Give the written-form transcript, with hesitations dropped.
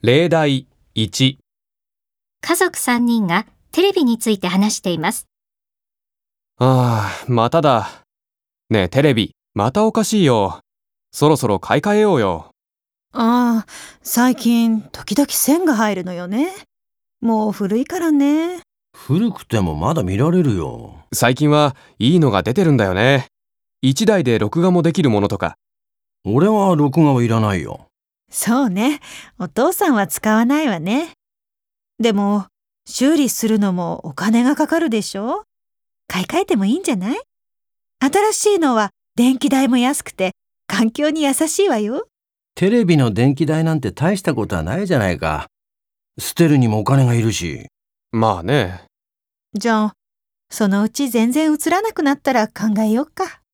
例題1。 家族3人がテレビについて話しています。 まただ。ねえテレビ、またおかしいよ。そろそろ買い替えようよ。 最近時々線が入るのよね。もう古いからね。 古くてもまだ見られるよ。 最近はいいのが出てるんだよね。1台で録画もできるものとか。 俺は録画はいらないよ。 そうね。お父さんは使わないわね。でも、修理するのもお金がかかるでしょ？買い替えてもいいんじゃない？新しいのは電気代も安くて環境に優しいわよ。 テレビの電気代なんて大したことはないじゃないか。捨てるにもお金がいるし。 まあね。 じゃあ、そのうち全然映らなくなったら考えようか。